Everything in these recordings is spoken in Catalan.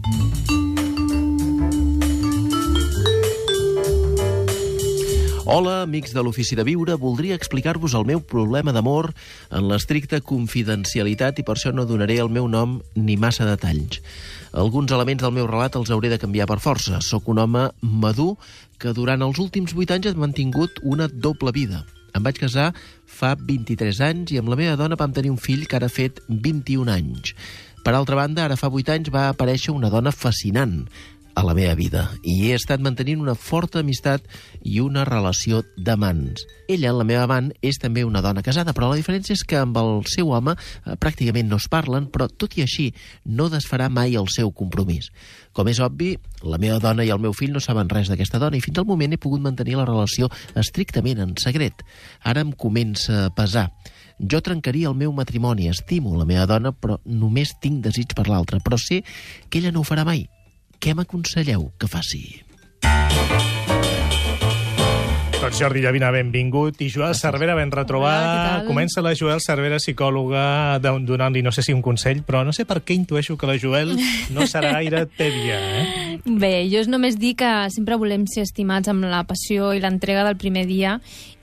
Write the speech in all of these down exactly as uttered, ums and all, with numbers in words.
Hola, amics de l'Ofici de Viure. Voldria explicar-vos el meu problema d'amor en l'estricta confidencialitat i per això no donaré el meu nom ni massa detalls. Alguns elements del meu relat els hauré de canviar per força. Soc un home madur que durant els últims vuit anys he mantingut una doble vida. Em vaig casar fa vint-i-tres anys i amb la meva dona vam tenir un fill que ara ha fet vint-i-un anys. Per altra banda, ara fa vuit anys va aparèixer una dona fascinant a la meva vida i he estat mantenint una forta amistat i una relació d'amants. Ella, la meva amant, és també una dona casada, però la diferència és que amb el seu home eh, pràcticament no es parlen, però tot i així no desfarà mai el seu compromís. Com és obvi, la meva dona i el meu fill no saben res d'aquesta dona i fins al moment he pogut mantenir la relació estrictament en secret. Ara em comença a pesar. Jo trencaria el meu matrimoni, estimo la meva dona, però només tinc desig per l'altra, però sé que ella no ho farà mai. Què m'aconselleu que faci? Doncs Jordi Llavina, benvingut. I Joel Cervera, ben retrobat. Hola, Comença la Joel Cervera, psicòloga, donant-li, no sé si un consell, però no sé per què intueixo que la Joel no serà gaire tèbia, eh? Bé, jo només dic que sempre volem ser estimats amb la passió i l'entrega del primer dia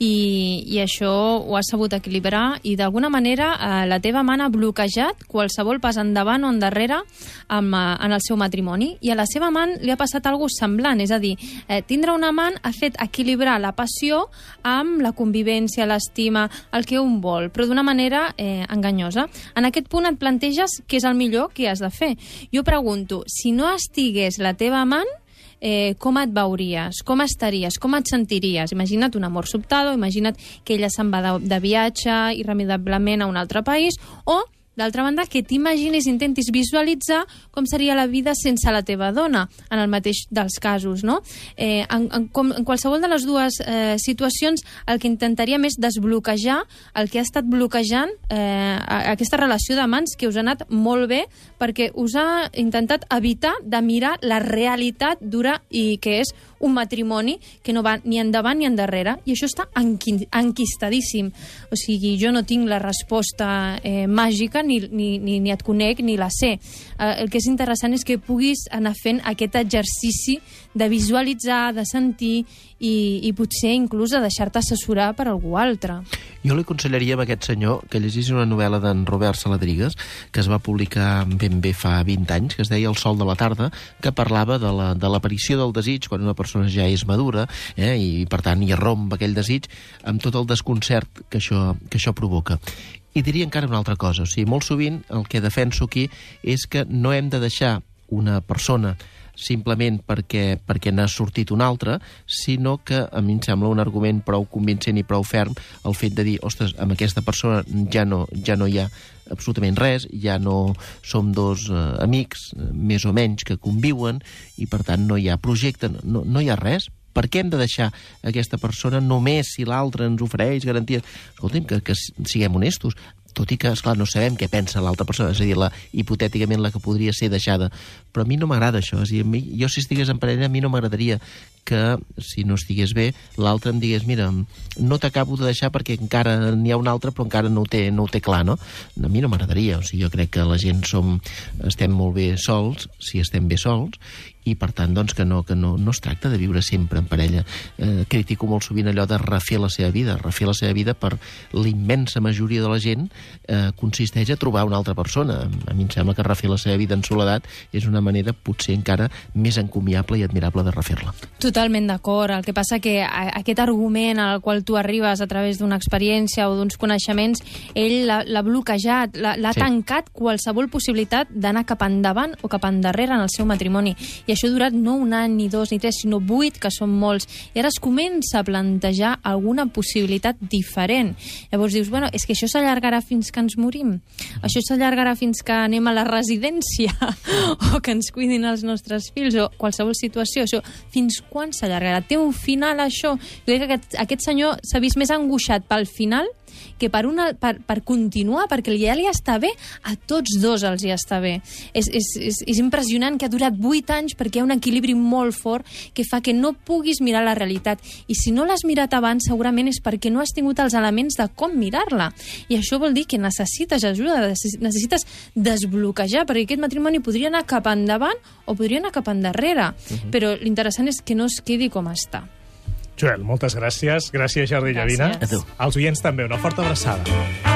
i, i això ho has sabut equilibrar i d'alguna manera eh, la teva amant ha bloquejat qualsevol pas endavant o endarrere amb, eh, en el seu matrimoni i a la seva amant li ha passat alguna cosa semblant, és a dir, eh, tindre un amant ha fet equilibrar la passió amb la convivència, l'estima, el que un vol, però d'una manera eh, enganyosa. En aquest punt et planteges què és el millor que has de fer. Jo pregunto, si no estigués la teva amant, eh, com et veuries? Com estaries? Com et sentiries? Imagina't un amor sobtado, imagina't que ella se'n va de, de viatge irremediablement a un altre país, o d'altra banda, que t'imagines, intentis visualitzar com seria la vida sense la teva dona, en el mateix dels casos, no? Eh, en, en, com, en qualsevol de les dues eh, situacions, el que intentaríem és desbloquejar el que ha estat bloquejant eh, aquesta relació d'amants que us ha anat molt bé, perquè us ha intentat evitar de mirar la realitat dura i que és un matrimoni que no va ni endavant ni endarrere, i això està enqui enquistadíssim. O sigui, jo no tinc la resposta eh, màgica, ni, ni, ni, ni et conec, ni la sé. Eh, el que és interessant és que puguis anar fent aquest exercici de visualitzar, de sentir i, i potser inclús de deixar-te assessorar per algú altre. Jo li aconsellaria a aquest senyor que llegís una novel·la d'en Robert Saladrigas que es va publicar ben bé fa vint anys, que es deia El sol de la tarda, que parlava de la, de l'aparició del desig quan una persona ja és madura eh, i per tant hi romp aquell desig amb tot el desconcert que això, que això provoca. I diria encara una altra cosa, o sigui, molt sovint el que defenso aquí és que no hem de deixar una persona simplement perquè, perquè n'ha sortit una altra, sinó que a mi em sembla un argument prou convincent i prou ferm el fet de dir, ostres, amb aquesta persona ja no, ja no hi ha absolutament res, ja no som dos eh, amics, més o menys, que conviuen, i per tant no hi ha projecte, no, no hi ha res. Per què hem de deixar aquesta persona només si l'altre ens ofereix garanties? Escolta'm, que, que siguem honestos, tot i que, esclar, no sabem què pensa l'altra persona, és a dir, la, hipotèticament la que podria ser deixada. Però a mi no m'agrada això, és a dir, a mi, jo si estigués en parella, a mi no m'agradaria que, si no estigués bé, l'altre em digués, mira, no t'acabo de deixar perquè encara n'hi ha un altre, però encara no ho té, no ho té clar, no? A mi no m'agradaria, o sigui, jo crec que la gent som, estem molt bé sols, si estem bé sols, i per tant, doncs, que no, que no, no es tracta de viure sempre en parella. Eh, critico molt sovint allò de refer la seva vida. Refer la seva vida per la immensa majoria de la gent eh, consisteix a trobar una altra persona. A mi em sembla que refer la seva vida en soledat és una manera potser encara més encomiable i admirable de refer-la. Totalment d'acord. El que passa que aquest argument al qual tu arribes a través d'una experiència o d'uns coneixements, ell l'ha bloquejat, l'ha sí. tancat qualsevol possibilitat d'anar cap endavant o cap endarrere en el seu matrimoni. I això ha durat no un any, ni dos, ni tres, sinó vuit, que són molts. I ara es comença a plantejar alguna possibilitat diferent. Llavors dius, bueno, és que això s'allargarà fins que ens morim. Això s'allargarà fins que anem a la residència o que ens cuidin els nostres fills o qualsevol situació. Això, fins quan s'allargarà? Té un final, això? Jo crec que aquest, aquest senyor s'ha vist més angoixat pel final que per, una, per, per continuar, perquè ja li està bé, a tots dos els hi està bé. És, és, és, és impressionant que ha durat vuit anys perquè hi ha un equilibri molt fort que fa que no puguis mirar la realitat. I si no l'has mirat abans, segurament és perquè no has tingut els elements de com mirar-la. I això vol dir que necessites ajuda, necessites desbloquejar, perquè aquest matrimoni podria anar cap endavant o podria anar cap endarrere. Uh-huh. Però l'interessant és que no es quedi com està. Joel, moltes gràcies. Gràcies, Jordi Llavina. Gràcies. Als oients també, una forta abraçada.